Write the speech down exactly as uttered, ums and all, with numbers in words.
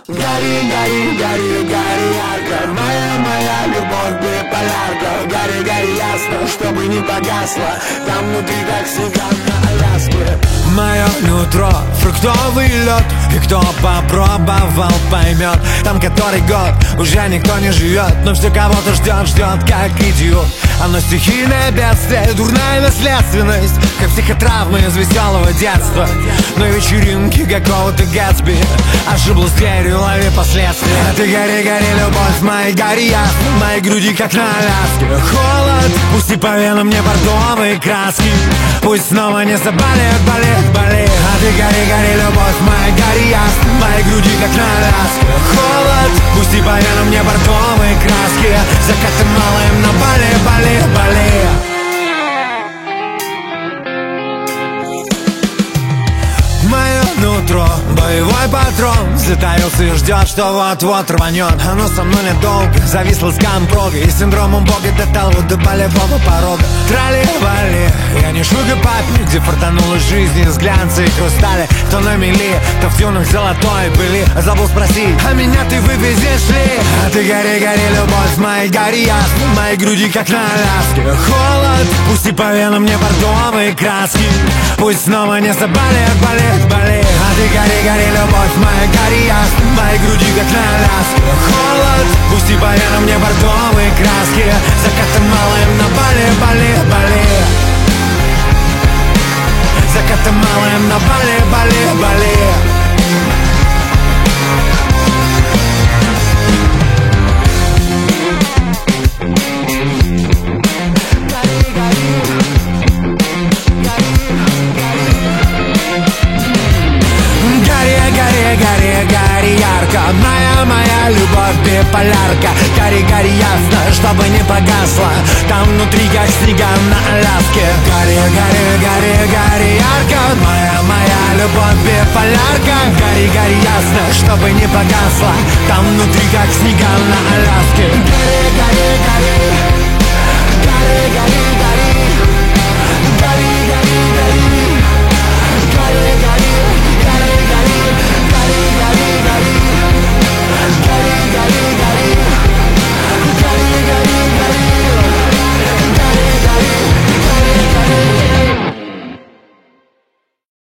Гори, гори, гори, гори ярко, моя, моя любовь биполярка. Гори, гори ясно, чтобы не погасла, там внутри как снега на Аляске. Мое нутро, фруктовый лед, и кто попробовал, поймет. Там который год уже никто не живет, но все кого-то ждет, ждет как идиот. Оно стихийное бедствие, дурная наследственность, как психотравмы из веселого детства. На вечеринке какого-то Гэтсби ошиблась дверью, лови последствия. Ты гори, гори, любовь, мои гори ясно, мои груди как на Аляске. Холод, пусти по венам мне бордовые краски, пусть снова не заболеет, болеет, болеет. А ты гори, гори, любовь, мои гори ясно, мои груди как на Аляске. Холод, пусти по венам мне бордовые краски, закаты малым на Бали, Бали, Бали. Мое нутро, боевой патрон, затаился и ждет, что вот-вот рванет. Оно со мной недолго, зависло с кампрога и синдромом бога дотал вот до болевого порога. Трали-вали, я не шуга папе, где фартанула жизнь из глянца и хрустали. То на мели, то в дюнах золотой были. Забыл спросить, а меня ты вывезешь ли? А ты гори, гори, любовь, мои гори ясно, мои груди как на Аляске. Холод, пусти по венам мне бордовые краски, пусть снова не заболеет, болеет, болеет. А ты гори, гори, любовь, моя гори ясно, мои груди как на Аляске. Холод, пусти по венам мне бордовые краски, закаты малым на Бали, Бали, Бали. Закаты малым на Бали, Бали, Бали. Гори, гори ярко, моя, моя любовь биполярка. Гори, гори ясно, чтобы не погасла, там внутри как снега на Аляске. Гори, гори, гори, гори ярко, моя, моя любовь биполярка. Гори, гори ясно, чтобы не погасла, там внутри как снега на Аляске. Гори, гори, гори.